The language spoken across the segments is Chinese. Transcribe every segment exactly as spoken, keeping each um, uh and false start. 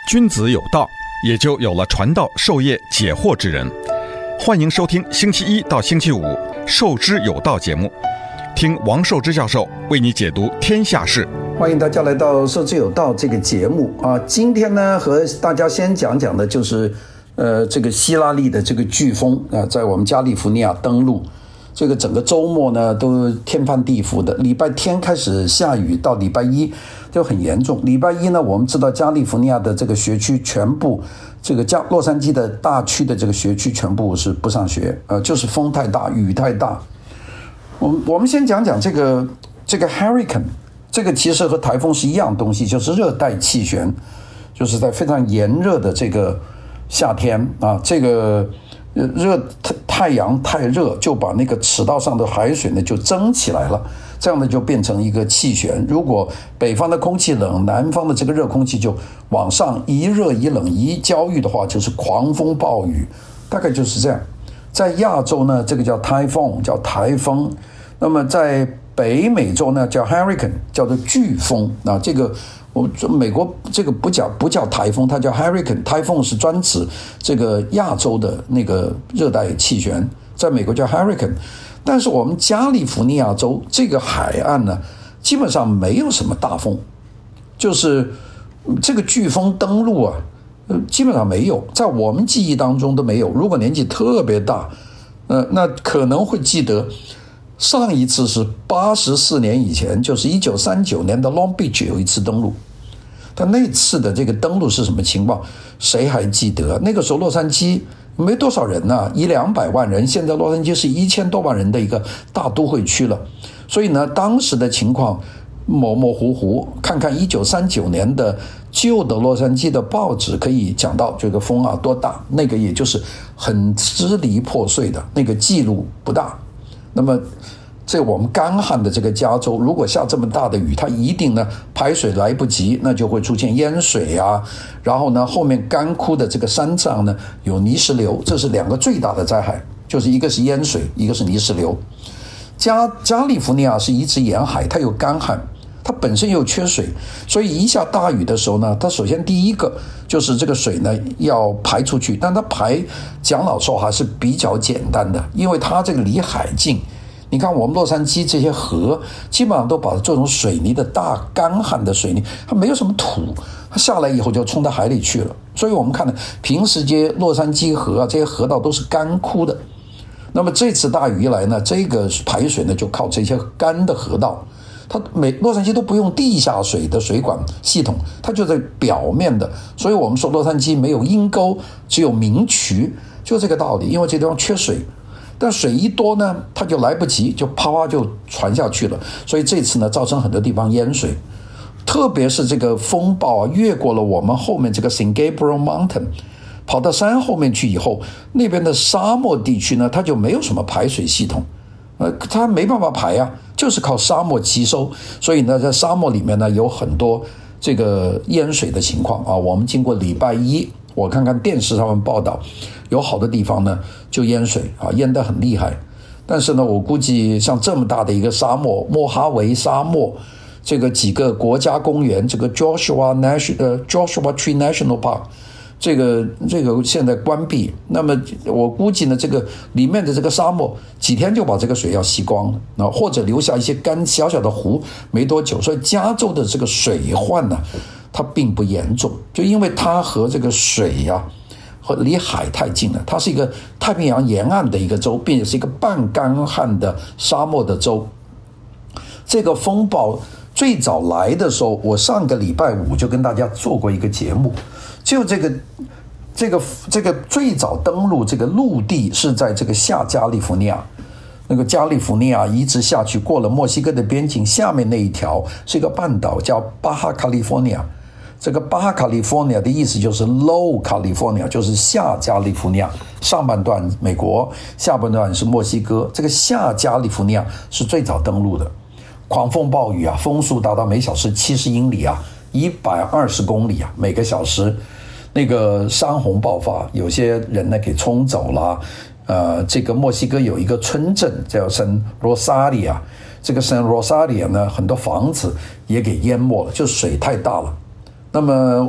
君子有道，也就有了传道授业解惑之人。欢迎收听星期一到星期五《授之有道》节目，听王寿之教授为你解读天下事。 欢迎大家来到《授之有道》这个节目啊！今天呢，和大家先讲讲的就是，呃，这个希拉里的这个飓风啊，在我们加利福尼亚登陆。这个整个周末呢，都天翻地覆的。礼拜天开始下雨，到礼拜一就很严重。礼拜一呢，我们知道加利福尼亚的这个学区全部，这个加洛杉矶的大区的这个学区全部是不上学，呃，就是风太大，雨太大。我们我们先讲讲这个这个 hurricane， 这个其实和台风是一样东西，就是热带气旋，就是在非常炎热的这个夏天啊，这个。热太阳太热，就把那个赤道上的海水呢就蒸起来了，这样呢就变成一个气旋。如果北方的空气冷，南方的这个热空气就往上一热一冷一交遇的话，就是狂风暴雨，大概就是这样。在亚洲呢，这个叫 typhoon， 叫台风。那么在北美洲呢，叫 hurricane， 叫做飓风。那这个我美国这个不叫不叫台风，它叫 hurricane。台风是专指这个亚洲的那个热带气旋，在美国叫 hurricane。但是我们加利福尼亚州这个海岸呢，基本上没有什么大风，就是这个飓风登陆啊，基本上没有，在我们记忆当中都没有。如果年纪特别大，呃，那可能会记得。上一次是八十四年以前，就是一九三九年的 Long Beach 有一次登陆，但那次的这个登陆是什么情况？谁还记得？那个时候洛杉矶没多少人呢、啊，一两百万人，现在洛杉矶是一千多万人的一个大都会区了，所以呢，当时的情况模模糊糊。看看一九三九年的旧的洛杉矶的报纸，可以讲到这个风啊多大，那个也就是很支离破碎的，那个记录不大。那么这我们干旱的这个加州，如果下这么大的雨，它一定呢排水来不及，那就会出现淹水啊。然后呢，后面干枯的这个山上呢有泥石流，这是两个最大的灾害，就是一个是淹水，一个是泥石流。加加利福尼亚是一直沿海，它有干旱，它本身又缺水，所以一下大雨的时候呢，它首先第一个就是这个水呢要排出去，但它排讲老实话还是比较简单的，因为它这个离海近。你看我们洛杉矶这些河基本上都把这种水泥的大干旱的水泥，它没有什么土，它下来以后就冲到海里去了。所以我们看呢，平时这些洛杉矶河啊，这些河道都是干枯的。那么这次大雨一来呢，这个排水呢就靠这些干的河道。它每洛杉矶都不用地下水的水管系统，它就在表面的，所以我们说洛杉矶没有阴沟，只有明渠，就这个道理。因为这地方缺水，但水一多呢，它就来不及，就啪啪就传下去了。所以这次呢，造成很多地方淹水，特别是这个风暴啊，越过了我们后面这个 San Gabriel Mountain， 跑到山后面去以后，那边的沙漠地区呢，它就没有什么排水系统。呃，它没办法排啊，就是靠沙漠吸收，所以呢，在沙漠里面呢，有很多这个淹水的情况啊。我们经过礼拜一，我看看电视上面报道，有好多地方呢就淹水啊，淹得很厉害。但是呢，我估计像这么大的一个沙漠，莫哈维沙漠，这个几个国家公园，这个 Joshua National 呃 Joshua Tree National Park。这个这个现在关闭，那么我估计呢，这个里面的这个沙漠几天就把这个水要吸光了，那或者留下一些干小小的湖，没多久。所以加州的这个水患呢，它并不严重，就因为它和这个水呀、啊，和离海太近了，它是一个太平洋沿岸的一个州，并且是一个半干旱的沙漠的州。这个风暴最早来的时候，我上个礼拜五就跟大家做过一个节目。就这个这个这个最早登陆这个陆地是在这个下加利福尼亚，那个加利福尼亚一直下去过了墨西哥的边境，下面那一条是一个半岛叫巴哈卡利福尼亚。这个巴哈卡利福尼亚的意思就是 Low California， 就是下加利福尼亚，上半段美国，下半段是墨西哥。这个下加利福尼亚是最早登陆的，狂风暴雨啊，风速达到每小时七十英里啊，一百二十公里啊，每个小时。那个山洪爆发，有些人呢给冲走了。呃，这个墨西哥有一个村镇叫圣罗萨里亚，这个圣罗萨里亚呢，很多房子也给淹没了，就水太大了。那么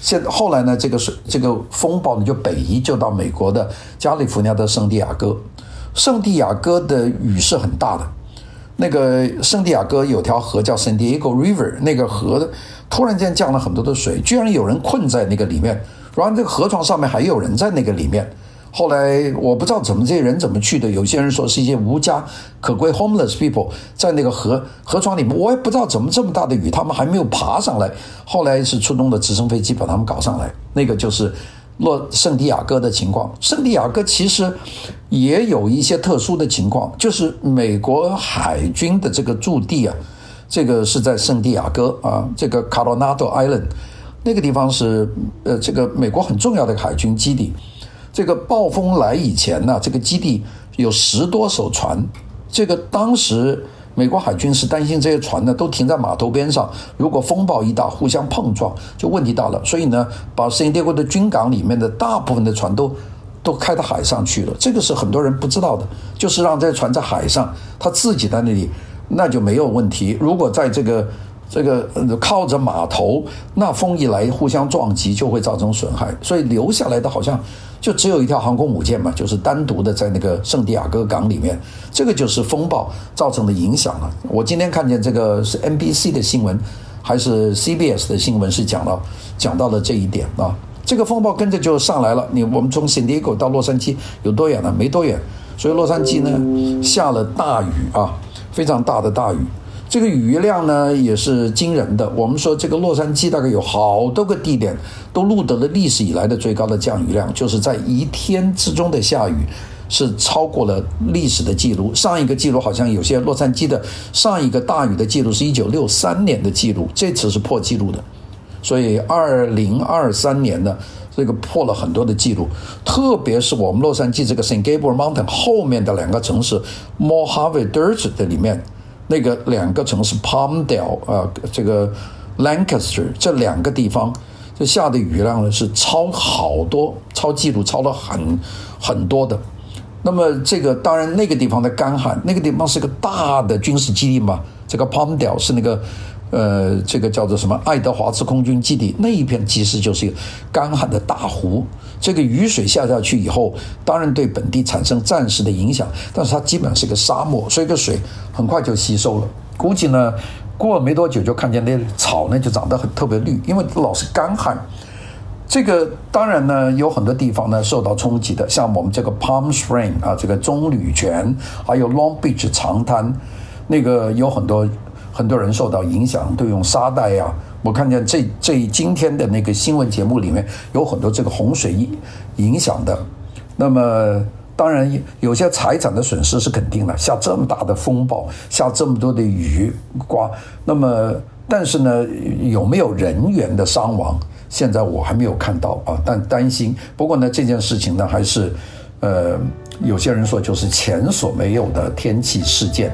现后来呢，这个水这个风暴呢就北移，就到美国的加利福尼亚的圣地亚哥。圣地亚哥的雨是很大的，那个圣地亚哥有条河叫 San Diego River， 那个河突然间降了很多的水，居然有人困在那个里面，然后这个河床上面还有人在那个里面。后来我不知道怎么这些人怎么去的，有些人说是一些无家可归 homeless people 在那个河河床里面，我也不知道怎么这么大的雨他们还没有爬上来，后来是出动了直升飞机把他们搞上来。那个就是洛圣地亚哥的情况。圣地亚哥其实也有一些特殊的情况，就是美国海军的这个驻地啊，这个是在圣地亚哥啊，这个 Coronado Island 那个地方是呃这个美国很重要的海军基地。这个暴风来以前呢，这个基地有十多艘船，这个当时美国海军是担心这些船呢都停在码头边上，如果风暴一大互相碰撞就问题大了，所以呢把圣地亚哥的军港里面的大部分的船都都开到海上去了。这个是很多人不知道的，就是让这些船在海上，他自己在那里那就没有问题。如果在这个这个靠着码头，那风一来互相撞击就会造成损害，所以留下来的好像就只有一条航空母舰嘛，就是单独的在那个圣地亚哥港里面，这个就是风暴造成的影响了。我今天看见这个是 N B C 的新闻还是 C B S 的新闻是讲到讲到了这一点啊，这个风暴跟着就上来了。你我们从 San Diego 到洛杉矶有多远呢？没多远，所以洛杉矶呢下了大雨啊，非常大的大雨。这个雨量呢也是惊人的，我们说这个洛杉矶大概有好多个地点都录得了历史以来的最高的降雨量，就是在一天之中的下雨是超过了历史的记录。上一个记录好像有些洛杉矶的上一个大雨的记录是一九六三年的记录，这次是破纪录的，所以二零二三年呢这个破了很多的记录，特别是我们洛杉矶这个 Saint Gabriel Mountain 后面的两个城市 Mojave Desert 的里面，那个两个城市 Palmdale 啊，这个 Lancaster 这两个地方，这下的雨量呢是超好多，超记录，超了很很多的。那么这个当然那个地方的干旱，那个地方是个大的军事基地嘛，这个 Palmdale 是那个呃这个叫做什么爱德华兹空军基地，那一片其实就是一个干旱的大湖。这个雨水下下去以后，当然对本地产生暂时的影响，但是它基本上是个沙漠，所以个水很快就吸收了。估计呢，过了没多久就看见那草呢就长得很特别绿，因为老是干旱。这个当然呢，有很多地方呢受到冲击的，像我们这个 Palm Springs 啊，这个棕榈泉，还有 Long Beach 长滩，那个有很多很多人受到影响，都用沙袋呀、啊。我看见这这今天的那个新闻节目里面有很多这个洪水影响的。那么当然有些财产的损失是肯定的，下这么大的风暴，下这么多的雨刮，那么但是呢有没有人员的伤亡，现在我还没有看到啊，但担心。不过呢这件事情呢还是呃有些人说就是前所没有的天气事件。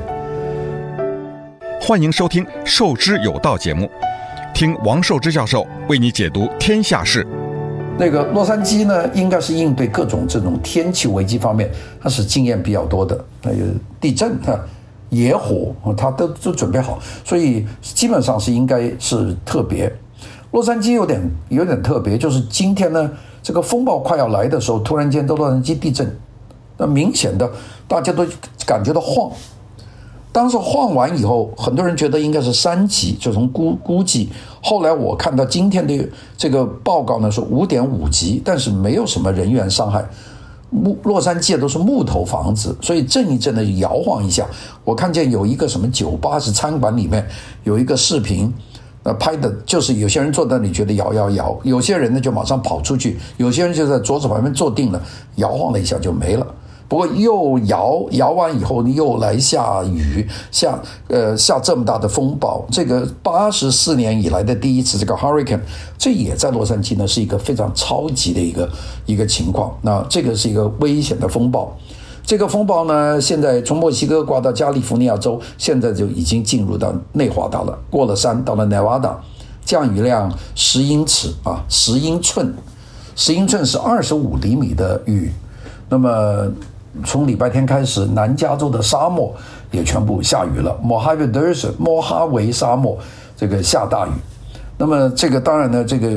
欢迎收听授之有道节目，听王寿之教授为你解读天下事。 那个洛杉矶呢，应该是应对各种这种天气危机方面，它是经验比较多的。那个地震啊、野火，它都都准备好，所以基本上是应该是特别。洛杉矶有点有点特别，就是今天呢，这个风暴快要来的时候，突然间到洛杉矶地震，那明显的大家都感觉到晃。当时晃完以后，很多人觉得应该是三级，就从估估计。后来我看到今天的这个报告呢，是五点五级，但是没有什么人员伤害。木洛杉矶都是木头房子，所以震一震的摇晃一下。我看见有一个什么酒吧是餐馆里面有一个视频，呃，拍的就是有些人坐在那里觉得摇摇摇，有些人呢就马上跑出去，有些人就在桌子旁边坐定了，摇晃了一下就没了。不过又摇摇完以后又来下雨，下呃下这么大的风暴，这个八十四年以来的第一次这个 hurricane， 这也在洛杉矶呢是一个非常超级的一个一个情况。那这个是一个危险的风暴，这个风暴呢现在从墨西哥刮到加利福尼亚州，现在就已经进入到内华达了，过了山到了内华达，降雨量十英尺啊，十英寸，十英寸是二十五厘米的雨。那么从礼拜天开始，南加州的沙漠也全部下雨了， Mojave Desert 莫哈维沙漠这个下大雨。那么这个当然呢，这个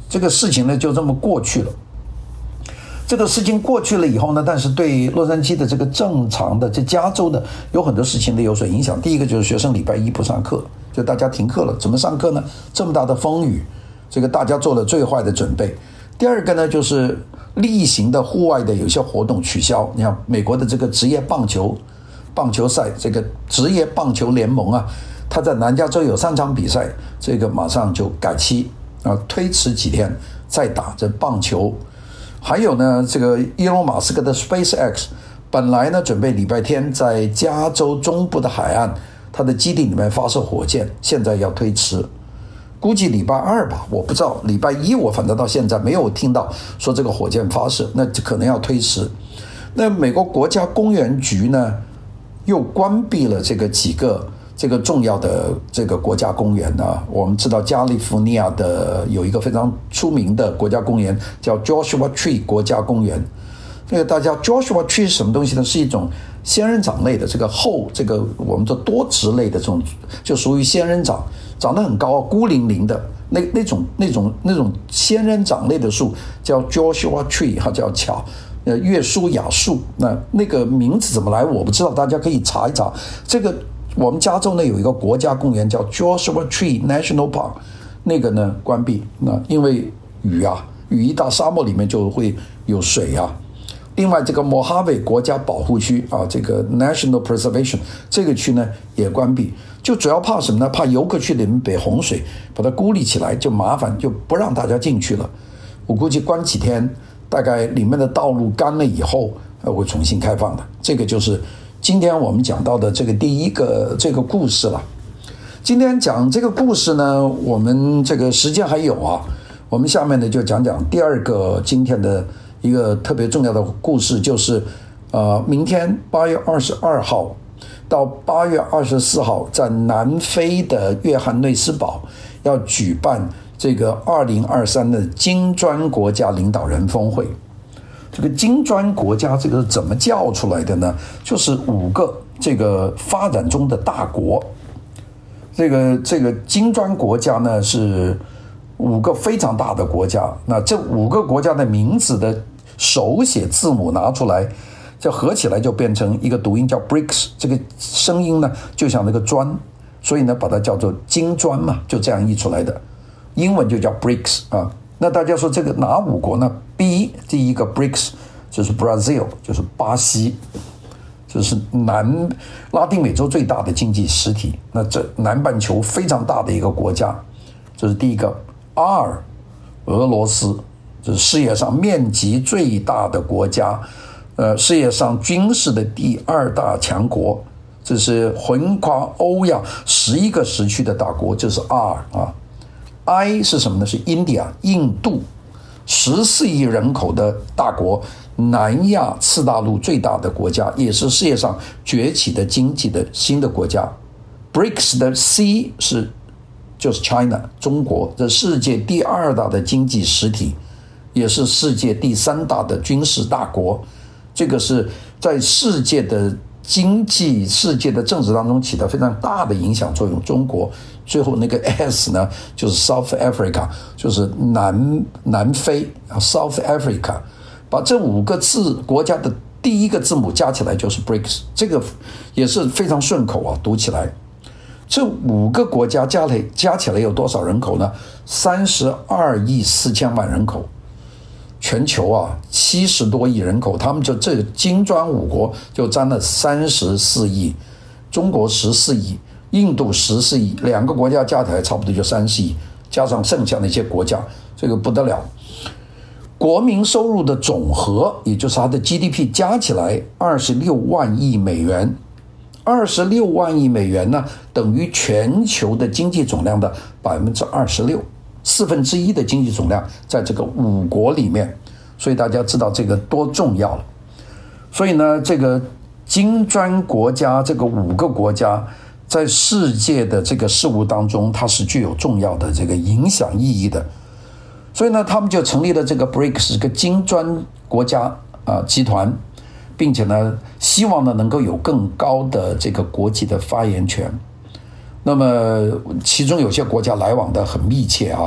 这个事情呢就这么过去了。这个事情过去了以后呢，但是对洛杉矶的这个正常的这加州的有很多事情的有所影响。第一个就是学生礼拜一不上课，就大家停课了，怎么上课呢？这么大的风雨，这个大家做了最坏的准备。第二个呢，就是例行的户外的有些活动取消。你看美国的这个职业棒球棒球赛，这个职业棒球联盟啊，他在南加州有三场比赛，这个马上就改期啊，推迟几天再打这棒球。还有呢，这个伊隆马斯克的 SpaceX 本来呢准备礼拜天在加州中部的海岸它的基地里面发射火箭，现在要推迟，估计礼拜二吧，我不知道。礼拜一我反正到现在没有听到说这个火箭发射，那可能要推迟。那美国国家公园局呢又关闭了这个几个这个重要的这个国家公园啊。我们知道加利福尼亚的有一个非常出名的国家公园叫 Joshua Tree 国家公园。那个大家 Joshua Tree 是什么东西呢？是一种仙人掌类的这个后这个我们说多植类的这种，就属于仙人掌，长得很高，孤零零的那那种那种那种仙人掌类的树叫 Joshua Tree， 它叫巧呃约书亚树。那那个名字怎么来我不知道，大家可以查一查。这个我们加州呢有一个国家公园叫 Joshua Tree National Park， 那个呢关闭，那因为雨啊，雨一到沙漠里面就会有水啊。另外这个莫哈维国家保护区啊，这个 National Preservation 这个区呢也关闭，就主要怕什么呢？怕游客去里面被洪水把它孤立起来，就麻烦，就不让大家进去了。我估计关几天，大概里面的道路干了以后会重新开放的。这个就是今天我们讲到的这个第一个这个故事了。今天讲这个故事呢，我们这个时间还有啊，我们下面呢就讲讲第二个今天的一个特别重要的故事，就是呃，明天八月二十二号到八月二十四号，在南非的约翰内斯堡要举办这个二零二三的金砖国家领导人峰会。这个金砖国家这个是怎么叫出来的呢？就是五个这个发展中的大国。这个这个金砖国家呢是五个非常大的国家，那这五个国家的名字的手写字母拿出来，就合起来就变成一个读音叫 B R I C S， 这个声音呢就像那个砖，所以呢把它叫做金砖嘛，就这样译出来的，英文就叫 B R I C S 啊。那大家说这个哪五国呢？ B 第一个 B R I C S 就是 Brazil， 就是巴西，这是南拉丁美洲最大的经济实体，那这南半球非常大的一个国家，这是第一个。R 俄罗斯，这是世界上面积最大的国家，呃，世界上军事的第二大强国，这是横跨欧亚十一个时区的大国，这是 R 啊。I 是什么呢？是 India 印度，十四亿人口的大国，南亚次大陆最大的国家，也是世界上崛起的经济的新的国家。B R I C S 的 C 是就是 China 中国，这世界第二大的经济实体，也是世界第三大的军事大国。这个是在世界的经济、世界的政治当中起到非常大的影响作用。中国最后那个 S 呢，就是 South Africa， 就是南南非 South Africa， 把这五个字国家的第一个字母加起来就是 B R I C S， 这个也是非常顺口啊，读起来。这五个国家加起加起来有多少人口呢？三十二亿四千万人口。全球啊七十多亿人口，他们就这金砖五国就占了三十四亿，中国十四亿，印度十四亿，两个国家加起来差不多就三十亿，加上剩下的一些国家，这个不得了。国民收入的总和，也就是它的 G D P 加起来二十六万亿美元。二十六万亿美元呢，等于全球的经济总量的百分之二十六，四分之一的经济总量在这个五国里面，所以大家知道这个多重要了。所以呢，这个金砖国家这个五个国家在世界的这个事务当中，它是具有重要的这个影响意义的。所以呢，他们就成立了这个 B R I C S 这个金砖国家啊集团。并且呢，希望呢能够有更高的这个国际的发言权。那么其中有些国家来往的很密切啊，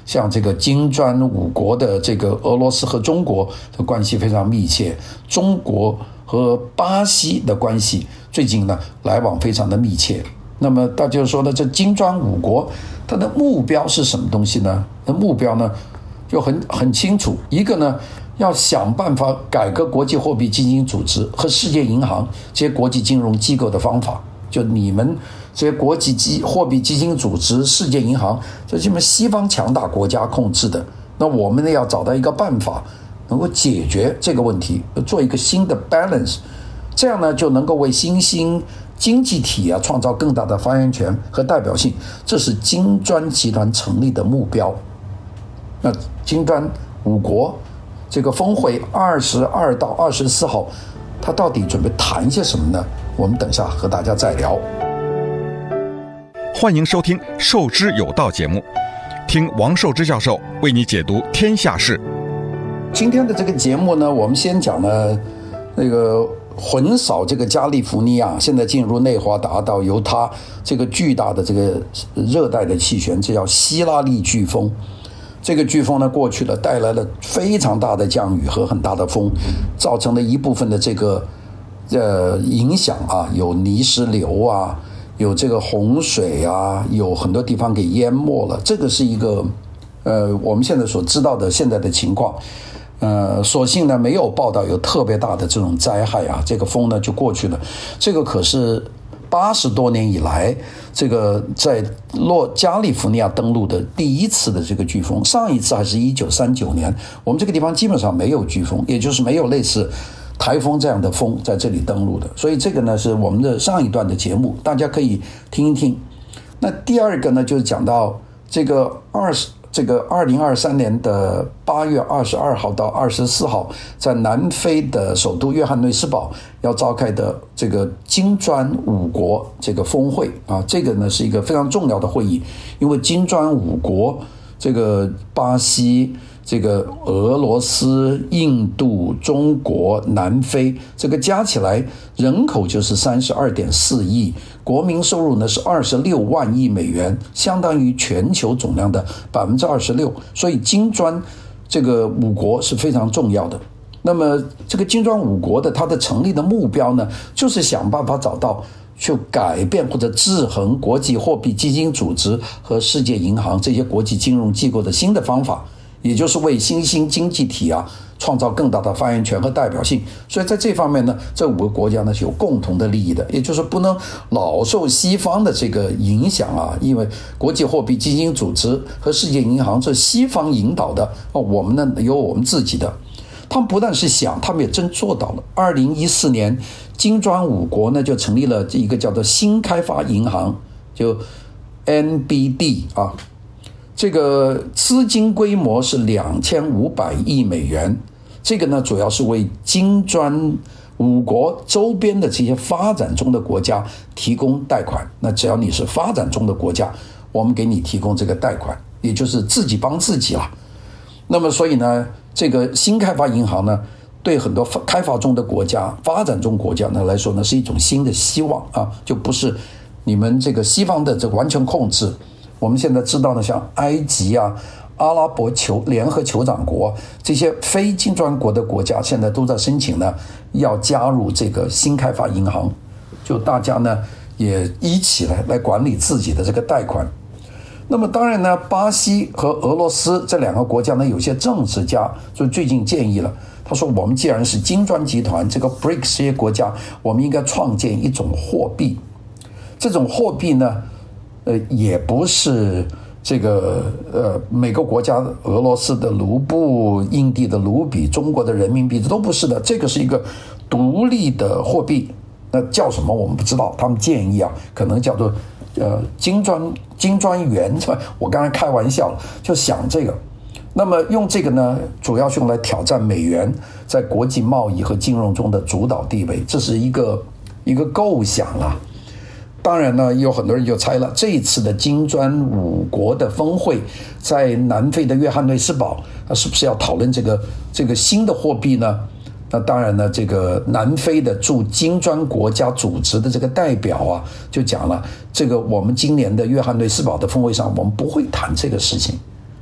像这个金砖五国的这个俄罗斯和中国的关系非常密切，中国和巴西的关系最近呢来往非常的密切。那么大家说呢，这金砖五国它的目标是什么东西呢？那目标呢就很很清楚，一个呢要想办法改革国际货币基金组织和世界银行这些国际金融机构的方法。就你们这些国际基货币基金组织、世界银行，这是你们西方强大国家控制的。那我们呢要找到一个办法，能够解决这个问题，做一个新的 balance， 这样呢就能够为新兴经济体啊创造更大的发言权和代表性。这是金砖集团成立的目标。那金砖五国这个峰会二十二到二十四号，他到底准备谈些什么呢？我们等下和大家再聊。 欢迎收听《受之有道》节目，听王寿之教授为你解读天下事。 今天的这个节目呢，我们先讲呢，那个横扫这个加利福尼亚，现在进入内华达到犹他这个巨大的这个热带的气旋，这叫希拉利飓风。这个飓风呢过去了，带来了非常大的降雨和很大的风，造成了一部分的这个呃影响啊，有泥石流啊，有这个洪水啊，有很多地方给淹没了。这个是一个呃我们现在所知道的现在的情况。呃，所幸呢没有报道有特别大的这种灾害啊，这个风呢就过去了。这个可是八十多年以来，这个在洛加利福尼亚登陆的第一次的这个飓风，上一次还是一九三九年。我们这个地方基本上没有飓风，也就是没有类似台风这样的风在这里登陆的。所以这个呢是我们的上一段的节目，大家可以听一听。那第二个呢就是讲到这个二十。这个二零二三年的八月二十二号到二十四号，在南非的首都约翰内斯堡要召开的这个金砖五国这个峰会啊，这个呢是一个非常重要的会议，因为金砖五国这个巴西、这个俄罗斯、印度、中国、南非，这个加起来人口就是三十二点四亿，国民收入呢是二十六万亿美元，相当于全球总量的百分之二十六。所以金砖这个五国是非常重要的。那么这个金砖五国的它的成立的目标呢，就是想办法找到去改变或者制衡国际货币基金组织和世界银行这些国际金融机构的新的方法。也就是为新兴经济体啊创造更大的发言权和代表性。所以在这方面呢，这五个国家呢是有共同的利益的，也就是不能老受西方的这个影响啊，因为国际货币基金组织和世界银行是西方引导的，我们呢有我们自己的。他们不但是想，他们也真做到了。二零一四年，金砖五国呢就成立了一个叫做新开发银行，就 N B D 啊。这个资金规模是两千五百亿美元，这个呢主要是为金砖五国周边的这些发展中的国家提供贷款。那只要你是发展中的国家，我们给你提供这个贷款，也就是自己帮自己了。那么所以呢，这个新开发银行呢，对很多开发中的国家、发展中国家呢来说呢，是一种新的希望啊，就不是你们这个西方的这个完全控制。我们现在知道呢，像埃及啊、阿拉伯酋联合酋长国这些非金砖国的国家，现在都在申请呢，要加入这个新开发银行，就大家呢也一起来来管理自己的这个贷款。那么当然呢，巴西和俄罗斯这两个国家呢，有些政治家就最近建议了，他说我们既然是金砖集团这个 B R I C S 这些国家，我们应该创建一种货币，这种货币呢呃，也不是这个呃，每个国家，俄罗斯的卢布、印地的卢比、中国的人民币，这都不是的。这个是一个独立的货币，那叫什么我们不知道。他们建议啊，可能叫做呃金砖金砖元，是吧？我刚才开玩笑了，就想这个。那么用这个呢，主要是用来挑战美元在国际贸易和金融中的主导地位，这是一个一个构想了。当然呢，有很多人就猜了，这一次的金砖五国的峰会在南非的约翰内斯堡，是不是要讨论这个这个新的货币呢？那当然呢，这个南非的驻金砖国家组织的这个代表啊，就讲了，这个我们今年的约翰内斯堡的峰会上，我们不会谈这个事情。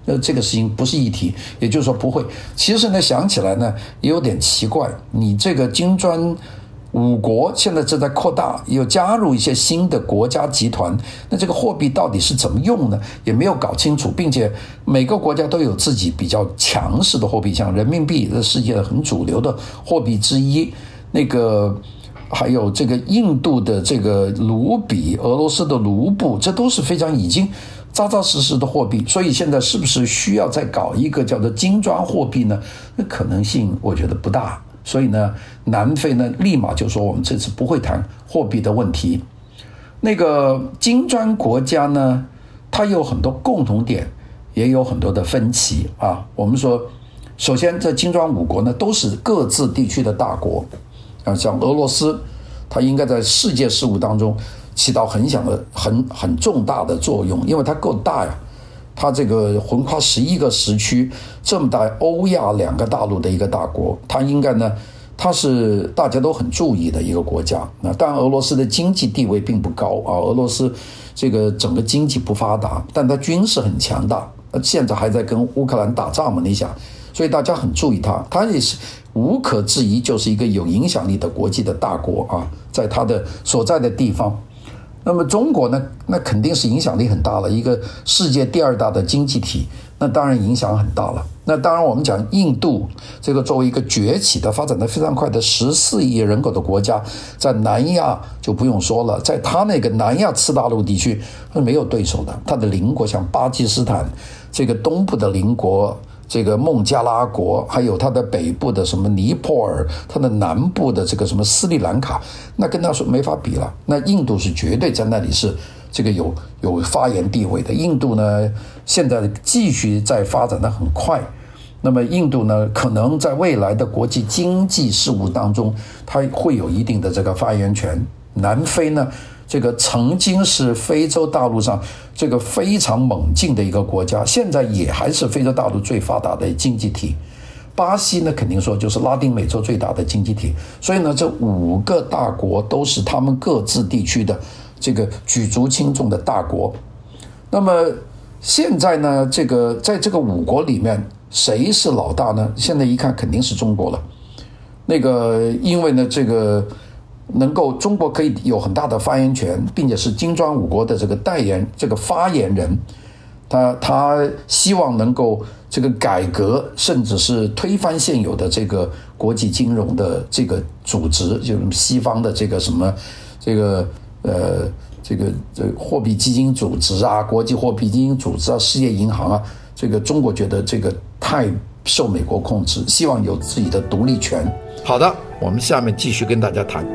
呃，这个事情不是议题，也就是说不会。其实呢，想起来呢也有点奇怪，你这个金砖五国现在正在扩大，又加入一些新的国家集团，那这个货币到底是怎么用呢？也没有搞清楚，并且每个国家都有自己比较强势的货币，像人民币是世界很主流的货币之一，那个还有这个印度的这个卢比，俄罗斯的卢布，这都是非常已经扎扎实实的货币。所以现在是不是需要再搞一个叫做金砖货币呢？那可能性我觉得不大。所以呢，南非呢立马就说我们这次不会谈货币的问题。那个金砖国家呢，它有很多共同点，也有很多的分歧啊。我们说，首先这金砖五国呢都是各自地区的大国啊，像俄罗斯，它应该在世界事务当中起到很响的、很很重大的作用，因为它够大呀。它这个横跨十一个时区，这么大欧亚两个大陆的一个大国，它应该呢，它是大家都很注意的一个国家。那当然，俄罗斯的经济地位并不高啊，俄罗斯这个整个经济不发达，但它军事很强大，现在还在跟乌克兰打仗嘛，你想，所以大家很注意它，它也是无可置疑就是一个有影响力的国际的大国啊，在它的所在的地方。那么中国呢，那肯定是影响力很大了，一个世界第二大的经济体，那当然影响很大了。那当然我们讲印度这个作为一个崛起的发展的非常快的十四亿人口的国家，在南亚就不用说了，在它那个南亚次大陆地区是没有对手的，它的邻国像巴基斯坦，这个东部的邻国这个孟加拉国，还有它的北部的什么尼泊尔，它的南部的这个什么斯里兰卡，那跟它说没法比了。那印度是绝对在那里是这个有有发言地位的。印度呢，现在继续在发展的很快。那么印度呢，可能在未来的国际经济事务当中，它会有一定的这个发言权。南非呢，这个曾经是非洲大陆上这个非常猛进的一个国家，现在也还是非洲大陆最发达的经济体。巴西呢，肯定说就是拉丁美洲最大的经济体。所以呢，这五个大国都是他们各自地区的这个举足轻重的大国。那么现在呢，这个在这个五国里面，谁是老大呢？现在一看肯定是中国了。那个因为呢，这个能够中国可以有很大的发言权，并且是金砖五国的这个代言这个发言人，他他希望能够这个改革，甚至是推翻现有的这个国际金融的这个组织，就是西方的这个什么这个呃这个这个货币基金组织啊，国际货币基金组织啊，世界银行啊，这个中国觉得这个太受美国控制，希望有自己的独立权。好的，我们下面继续跟大家谈。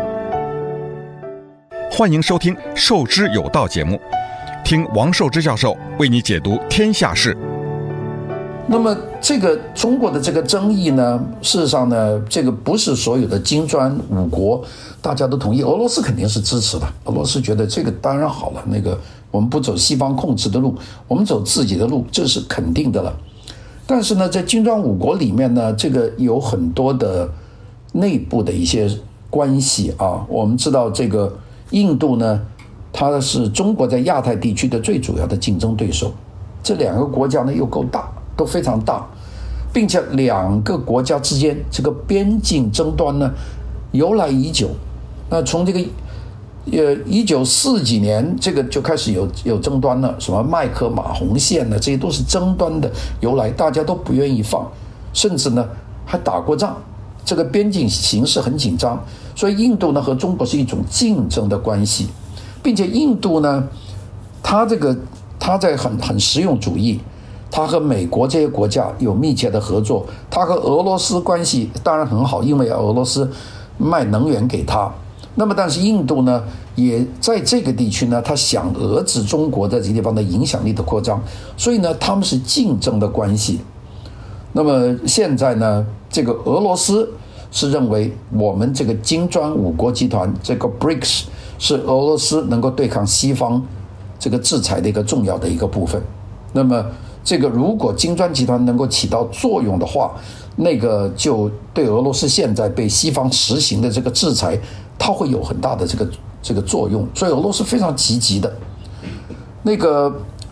欢迎收听《受之有道》节目，听王寿之教授为你解读天下事。 那么这个中国的这个争议呢，事实上呢，这个不是所有的金砖五国大家都同意，俄罗斯肯定是支持的，俄罗斯觉得这个当然好了，那个我们不走西方控制的路，我们走自己的路，这是肯定的了。但是呢，在金砖五国里面呢，这个有很多的内部的一些关系啊。我们知道这个印度呢，它是中国在亚太地区的最主要的竞争对手。这两个国家呢又够大，都非常大，并且两个国家之间这个边境争端呢由来已久。那从这个呃一九四几年这个就开始有有争端了，什么麦克马洪线呢，这些都是争端的由来，大家都不愿意放，甚至呢还打过仗。这个边境形势很紧张，所以印度呢和中国是一种竞争的关系，并且印度呢，它这个它在很很实用主义，它和美国这些国家有密切的合作，它和俄罗斯关系当然很好，因为俄罗斯卖能源给它。那么但是印度呢也在这个地区呢，它想遏制中国在这个地方的影响力的扩张，所以呢他们是竞争的关系。那么现在呢，这个俄罗斯是认为我们这个金砖五国集团这个 B R I C S 是俄罗斯能够对抗西方这个制裁的一个重要的一个部分。那么这个如果金砖集团能够起到作用的话，那个就对俄罗斯现在被西方实行的这个制裁，它会有很大的这个这个作用，所以俄罗斯非常积极的。那个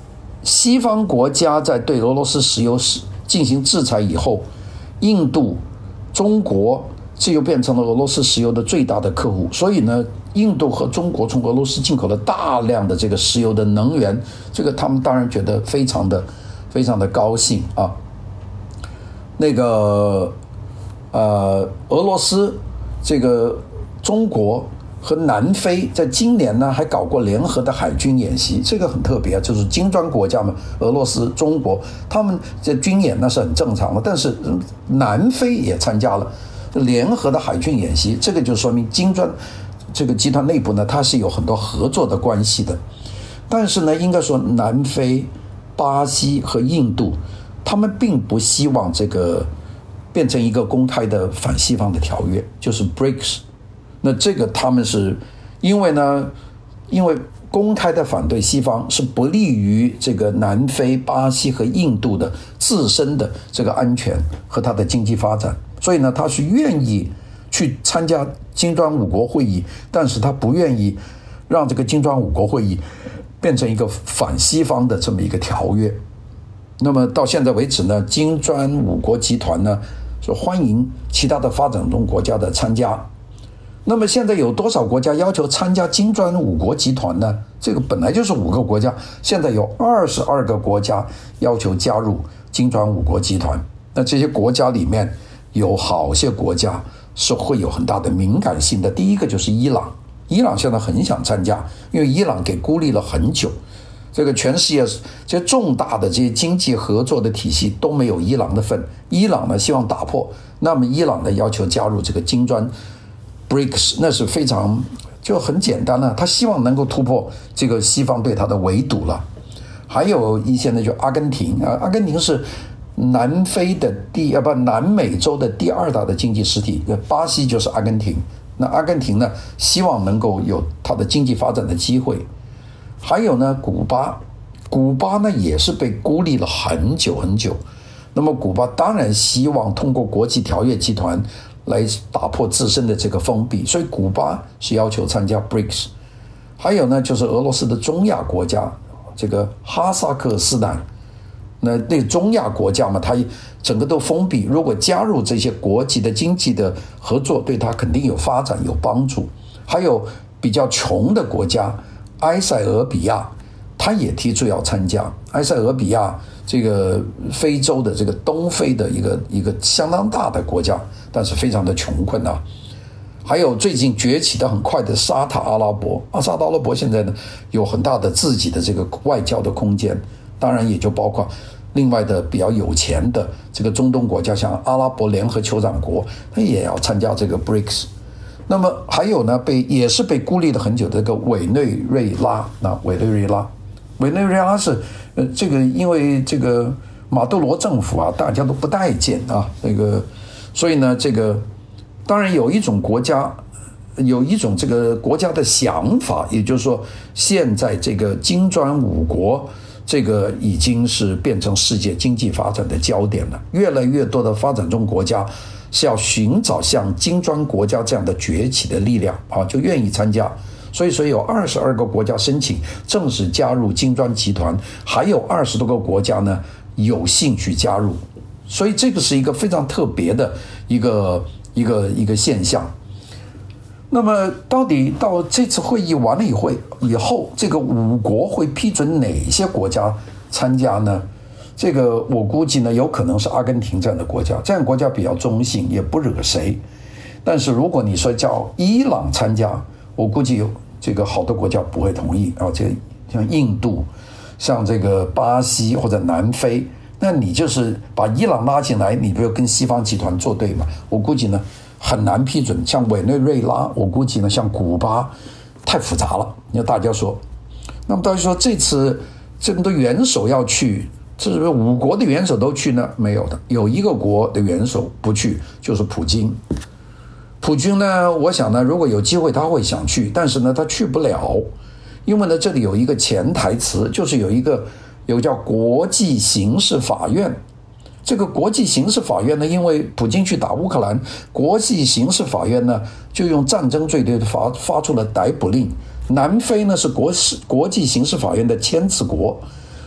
西方国家在对俄罗斯石油进行制裁以后，印度、中国这又变成了俄罗斯石油的最大的客户，所以呢，印度和中国从俄罗斯进口了大量的这个石油的能源，这个他们当然觉得非常的非常的高兴啊。那个呃，俄罗斯、这个中国和南非在今年呢还搞过联合的海军演习，这个很特别，就是金砖国家嘛，俄罗斯、中国，他们这军演那是很正常的，但是南非也参加了联合的海军演习，这个就说明金砖这个集团内部呢，它是有很多合作的关系的。但是呢，应该说南非、巴西和印度，他们并不希望这个变成一个公开的反西方的条约，就是 B R I C S。那这个他们是因为呢，因为公开的反对西方是不利于这个南非、巴西和印度的自身的这个安全和它的经济发展，所以呢，他是愿意去参加金砖五国会议，但是他不愿意让这个金砖五国会议变成一个反西方的这么一个条约。那么到现在为止呢，金砖五国集团呢说欢迎其他的发展中国家的参加。那么现在有多少国家要求参加金砖五国集团呢？这个本来就是五个国家，现在有二十二个国家要求加入金砖五国集团。那这些国家里面有好些国家是会有很大的敏感性的。第一个就是伊朗，伊朗现在很想参加，因为伊朗给孤立了很久，这个全世界这些重大的这些经济合作的体系都没有伊朗的份。伊朗呢希望打破，那么伊朗呢要求加入这个金砖 B R I C S， 那是非常就很简单了，他希望能够突破这个西方对他的围堵了。还有一些呢，就阿根廷啊，阿根廷是南非的第啊不南美洲的第二大的经济实体，巴西就是阿根廷。那阿根廷呢，希望能够有它的经济发展的机会。还有呢，古巴，古巴呢也是被孤立了很久很久。那么古巴当然希望通过国际条约集团来打破自身的这个封闭，所以古巴是要求参加 B R I C S。还有呢，就是俄罗斯的中亚国家，这个哈萨克斯坦，那那中亚国家嘛，它整个都封闭，如果加入这些国际的经济的合作，对它肯定有发展有帮助。还有比较穷的国家，埃塞俄比亚，他也提出要参加。埃塞俄比亚这个非洲的这个东非的一个一个相当大的国家，但是非常的穷困啊。还有最近崛起的很快的沙特阿拉伯，啊，沙特阿拉伯现在呢有很大的自己的这个外交的空间，当然也就包括另外的比较有钱的这个中东国家，像阿拉伯联合酋长国，它也要参加这个 B R I C S。那么还有呢，被也是被孤立了很久的这个委内瑞拉，那委内瑞拉，委内瑞拉是呃这个因为这个马杜罗政府啊，大家都不待见啊，这个所以呢，这个当然有一种国家，有一种这个国家的想法，也就是说，现在这个金砖五国，这个已经是变成世界经济发展的焦点了。越来越多的发展中国家是要寻找像金砖国家这样的崛起的力量啊，就愿意参加。所以说有二十二个国家申请正式加入金砖集团，还有二十多个国家呢有兴趣加入。所以这个是一个非常特别的一个一个一个现象。那么到底到这次会议完了以后，以后这个五国会批准哪些国家参加呢？这个我估计呢，有可能是阿根廷这样的国家，这样国家比较中性，也不惹谁。但是如果你说叫伊朗参加，我估计有这个好多国家不会同意啊。这像印度、像这个巴西或者南非，那你就是把伊朗拉进来，你不要跟西方集团作对嘛？我估计呢很难批准。像委内瑞拉，我估计呢像古巴太复杂了。那大家说，那么大家说这次这么多元首要去，这是不是五国的元首都去呢？没有的，有一个国的元首不去，就是普京。普京呢，我想呢，如果有机会他会想去，但是呢他去不了，因为呢这里有一个潜台词，就是有一个有个叫国际刑事法院。这个国际刑事法院呢，因为普京去打乌克兰，国际刑事法院呢就用战争罪对发发出了逮捕令。南非呢是国国际刑事法院的签字国，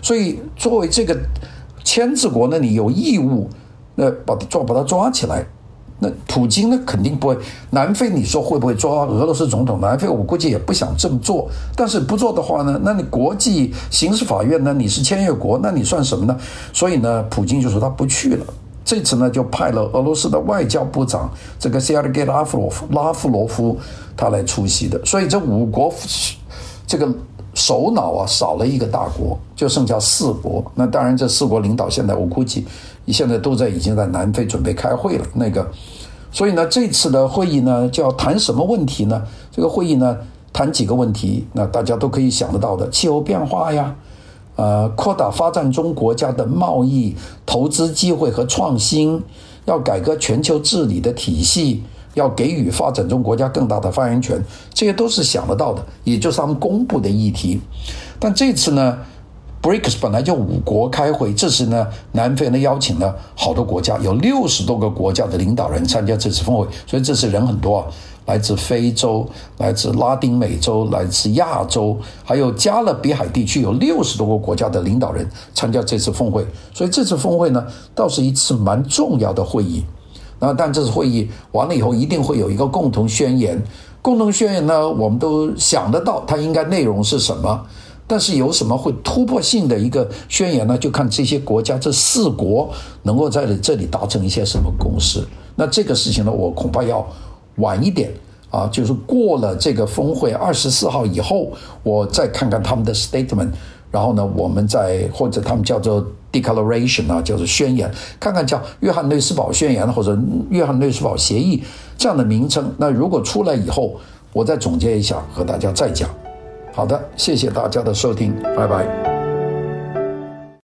所以作为这个签字国呢，你有义务那把它抓把它抓起来。那普京呢肯定不会，南非你说会不会抓俄罗斯总统？南非我估计也不想这么做，但是不做的话呢，那你国际刑事法院呢，你是签约国，那你算什么呢？所以呢，普京就说他不去了。这次呢，就派了俄罗斯的外交部长这个 Sergei Lavrov 拉夫罗夫他来出席的。所以这五国这个首脑啊少了一个大国，就剩下四国。那当然这四国领导现在我估计现在都在已经在南非准备开会了。那个，所以呢这次的会议呢就要谈什么问题呢？这个会议呢谈几个问题，那大家都可以想得到的，气候变化呀。呃，扩大发展中国家的贸易、投资机会和创新，要改革全球治理的体系，要给予发展中国家更大的发言权，这些都是想得到的，也就是他们公布的议题。但这次呢 B R I C S 本来就五国开会，这次呢南非呢邀请了好多国家，有六十多个国家的领导人参加这次峰会，所以这次人很多啊。来自非洲，来自拉丁美洲，来自亚洲，还有加勒比海地区有六十多个国家的领导人参加这次峰会，所以这次峰会呢倒是一次蛮重要的会议。那但这次会议完了以后，一定会有一个共同宣言。共同宣言呢，我们都想得到它应该内容是什么，但是有什么会突破性的一个宣言呢？就看这些国家这四国能够在这里达成一些什么共识。那这个事情呢，我恐怕要晚一点啊，就是过了这个峰会二十四号以后，我再看看他们的 statement， 然后呢，我们再或者他们叫做 declaration 啊，叫做宣言，看看叫约翰内斯堡宣言或者约翰内斯堡协议这样的名称。那如果出来以后，我再总结一下，和大家再讲。好的，谢谢大家的收听，拜拜。